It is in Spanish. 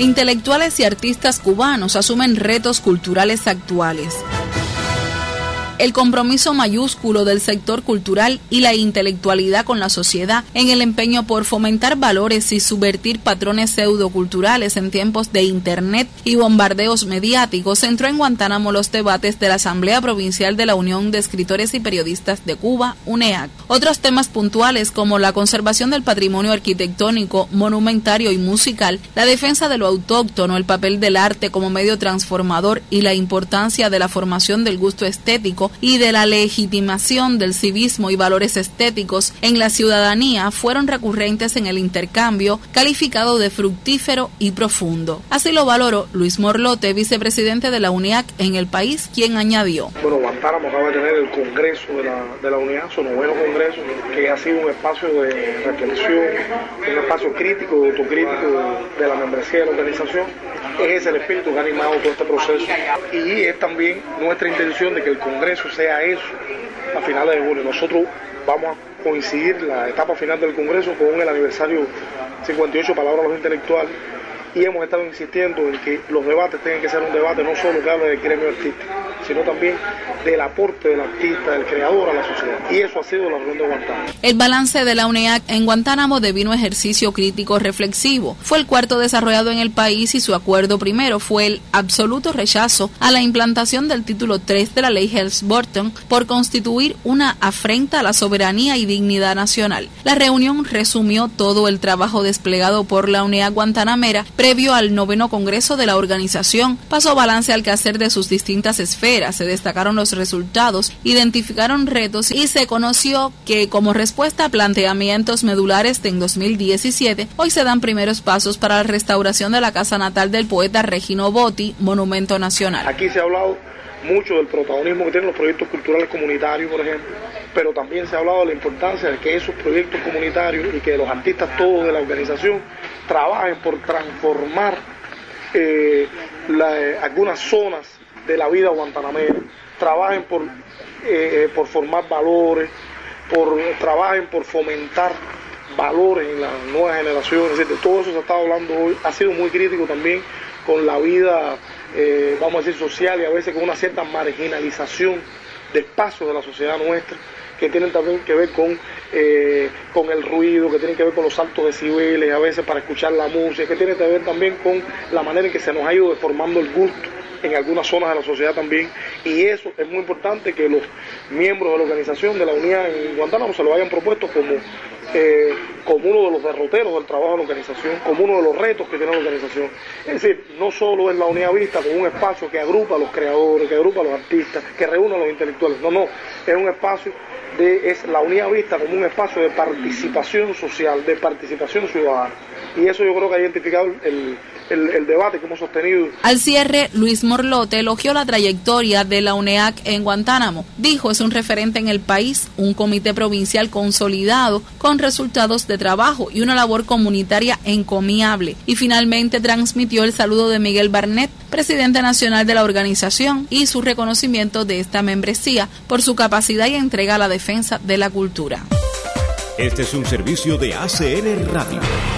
intelectuales y artistas cubanos asumen retos culturales actuales. El compromiso mayúsculo del sector cultural y la intelectualidad con la sociedad en el empeño por fomentar valores y subvertir patrones pseudoculturales en tiempos de Internet y bombardeos mediáticos centró en Guantánamo los debates de la Asamblea Provincial de la Unión de Escritores y Periodistas de Cuba, UNEAC. Otros temas puntuales como la conservación del patrimonio arquitectónico, monumentario y musical, la defensa de lo autóctono, el papel del arte como medio transformador y la importancia de la formación del gusto estético y de la legitimación del civismo y valores estéticos en la ciudadanía fueron recurrentes en el intercambio, calificado de fructífero y profundo. Así lo valoró Luis Morlote, vicepresidente de la UNEAC en el país, quien añadió: Bueno, Guantánamo acaba de tener el Congreso de la UNEAC, su 9º Congreso, que ha sido un espacio de reflexión, un espacio crítico, autocrítico de la membresía de la organización. Ese es el espíritu que ha animado todo este proceso y es también nuestra intención de que el Congreso sea eso a finales de julio. Nosotros vamos a coincidir la etapa final del Congreso con el aniversario 58 Palabras a los Intelectuales y hemos estado insistiendo en que los debates tengan que ser un debate no solo que hable del gremio artístico, sino también del aporte del artista, del creador a la sociedad. Y eso ha sido la reunión de Guantánamo. El balance de la UNEAC en Guantánamo devino ejercicio crítico reflexivo. Fue el cuarto desarrollado en el país y su acuerdo primero fue el absoluto rechazo a la implantación del título 3 de la ley Helms-Burton por constituir una afrenta a la soberanía y dignidad nacional. La reunión resumió todo el trabajo desplegado por la UNEAC guantanamera previo al 9º Congreso de la organización. Pasó balance al quehacer de sus distintas esferas, se destacaron los resultados, identificaron retos y se conoció que, como respuesta a planteamientos medulares en 2017, hoy se dan primeros pasos para la restauración de la casa natal del poeta Regino Botti, monumento nacional. Aquí se ha hablado mucho del protagonismo que tienen los proyectos culturales comunitarios, por ejemplo, pero también se ha hablado de la importancia de que esos proyectos comunitarios y que los artistas todos de la organización trabajen por transformar algunas zonas de la vida guantanamera, trabajen por formar valores, trabajen por fomentar valores en las nuevas generaciones. De todo eso se ha estado hablando hoy. Ha sido muy crítico también con la vida, vamos a decir, social y a veces con una cierta marginalización de espacios de la sociedad nuestra, que tienen también que ver con el ruido, que tienen que ver con los altos decibeles, a veces para escuchar la música, que tienen que ver también con la manera en que se nos ha ido deformando el gusto en algunas zonas de la sociedad también, y eso es muy importante que los miembros de la organización de la unidad en Guantánamo se lo hayan propuesto como uno de los derroteros del trabajo de la organización, como uno de los retos que tiene la organización. Es decir, no solo es la unidad vista como un espacio que agrupa a los creadores, que agrupa a los artistas, que reúne a los intelectuales, no, es un espacio es la unidad vista como un espacio de participación social, de participación ciudadana, y eso yo creo que ha identificado el debate que hemos sostenido. Al cierre, Luis Morlote elogió la trayectoria de la UNEAC en Guantánamo. Dijo, es un referente en el país, un comité provincial consolidado con resultados de trabajo y una labor comunitaria encomiable. Y finalmente transmitió el saludo de Miguel Barnett, presidente nacional de la organización, y su reconocimiento de esta membresía por su capacidad y entrega a la defensa de la cultura. Este es un servicio de ACN Radio.